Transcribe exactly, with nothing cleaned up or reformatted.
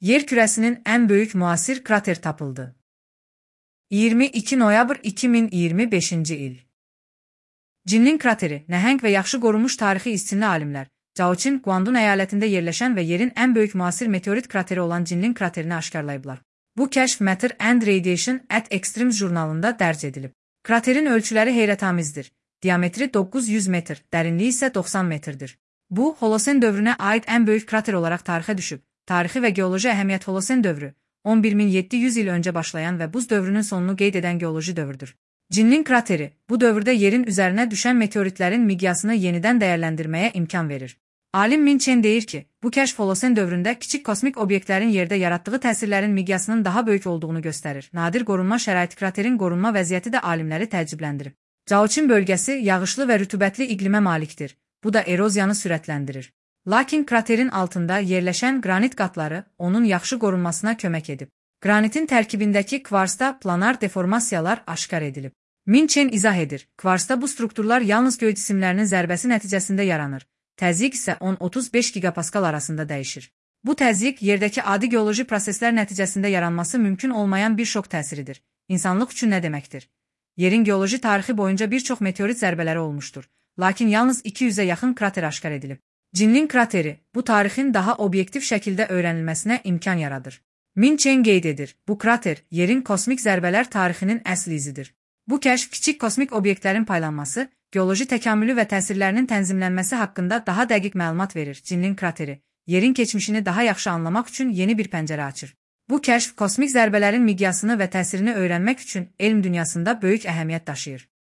Yer kürəsinin ən böyük müasir krater tapıldı. iyirmi iki noyabr iki min iyirmi beşinci il. Cinlin krateri, nəhəng və yaxşı qorunmuş tarixi istinli alimlər, Caoçin, Guandun əyalətində yerləşən və yerin ən böyük müasir meteorit krateri olan Cinlin kraterini aşkarlayıblar. Bu kəşf Matter and Radiation at Extremes jurnalında dərc edilib. Kraterin ölçüləri heyrətamizdir. Diametri doqquz yüz metr, dərinliyi isə doxsan metrdir. Bu, Holosen dövrünə aid ən böyük krater olaraq tarixə düşüb. Tarixi və geoloji əhəmiyyət Holosen dövrü, on bir min yeddi yüz il öncə başlayan və buz dövrünün sonunu qeyd edən geoloji dövrdür. Cinlin krateri, bu dövrdə yerin üzərinə düşən meteoritlərin miqyasını yenidən dəyərləndirməyə imkan verir. Alim Min Chen deyir ki, bu kəşf Holosen dövründə kiçik kosmik obyektlərin yerdə yaratdığı təsirlərin miqyasının daha böyük olduğunu göstərir. Nadir qorunma şəraiti kraterin qorunma vəziyyəti də alimləri təəccübləndirib. Caoçin bölgəsi yağışlı və rütubətli iqlimə malikdir. Bu da eroziyanı sürətləndirir. Lakin kraterin altında yerləşən qranit qatları onun yaxşı qorunmasına kömək edib. Qranitin tərkibindəki kvarsda planar deformasiyalar aşkar edilib. Min Chen izah edir, kvarsda bu strukturlar yalnız göy cisimlərinin zərbəsi nəticəsində yaranır. Təzyiq isə on otuz beş gigapaskal arasında dəyişir. Bu təzyiq yerdəki adi geoloji proseslər nəticəsində yaranması mümkün olmayan bir şok təsiridir. İnsanlıq üçün nə deməkdir? Yerin geoloji tarixi boyunca bir çox meteorit zərbələri olmuşdur. Lakin yalnız iki yüzə yaxın krater aşkar edilib. Cinlin krateri, bu tarixin daha obyektiv şəkildə öyrənilməsinə imkan yaradır. Min Chen qeyd edir, bu krater, yerin kosmik zərbələr tarixinin əsl izidir. Bu kəşf kiçik kosmik obyektlərin paylanması, geoloji təkamülü və təsirlərinin tənzimlənməsi haqqında daha dəqiq məlumat verir. Cinlin krateri, yerin keçmişini daha yaxşı anlamaq üçün yeni bir pəncərə açır. Bu kəşf kosmik zərbələrin miqyasını və təsirini öyrənmək üçün elm dünyasında böyük əhəmiyyət daşıyır.